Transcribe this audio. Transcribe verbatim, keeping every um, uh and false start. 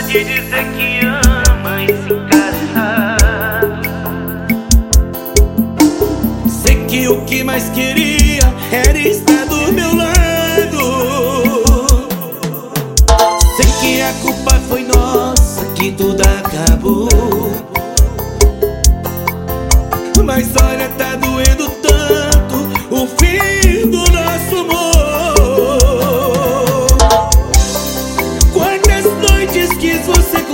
de dizer que ama esse cara errado. Sei que o que mais queria era estar do meu lado. Sei que a culpa foi nossa, que tudo acabou. Mas olha, tá doendo tanto o fim do nosso amor. Quantas noites quis você